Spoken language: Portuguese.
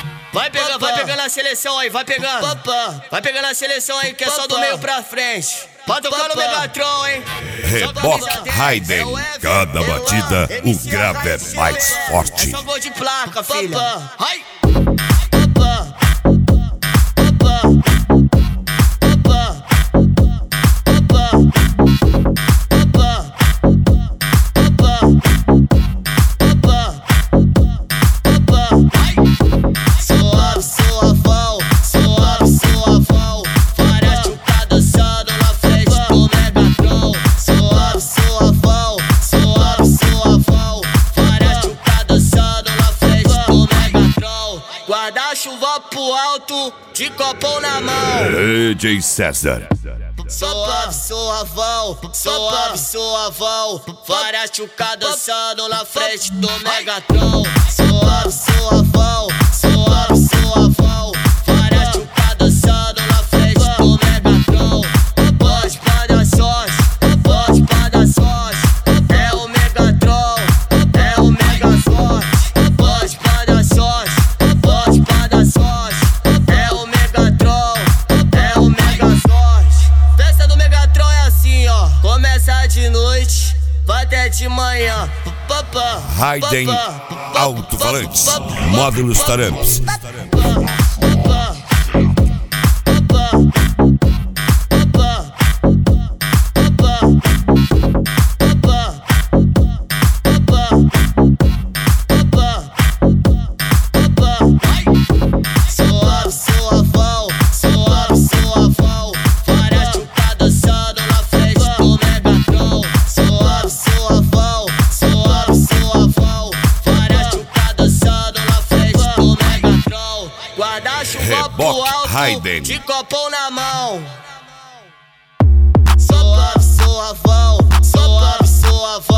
Vai pegando a seleção aí, vai pegando. Vai pegando a seleção aí que é só do meio pra frente. Vai tocar no Megatron, hein? Reboque Raiden, cada batida o grave é mais forte. É só gol de placa, filha. Ai! Guarda-chuva pro alto, de copão na mão. DJ César. Suave, suavão, suave, suavão. Várias tchucas dançando na frente do Megatron. Suave, suavão, suave, suavão. Várias tchucas dançando na frente do Megatron. Pode pra dar sorte, pode pra dar sorte. É o Megatron, é o Megaforte. Pode pra dar sorte, pode pra dar sorte. É o Megatron, é o Megaforte. Festa do Megatron é assim, ó. Começa de noite, vai até de manhã. Raiden Alto-Falantes, módulos Taramps. Suave, suavão, suave, suavão. Várias tchucas dançando na frente do Megatron. Suave, suavão, suave, suavão. Várias tchucas dançando na frente do Megatron. Guarda-chuva pro Reboque alto, Raiden, de copão na mão. Suave, suavão, suave, suavão.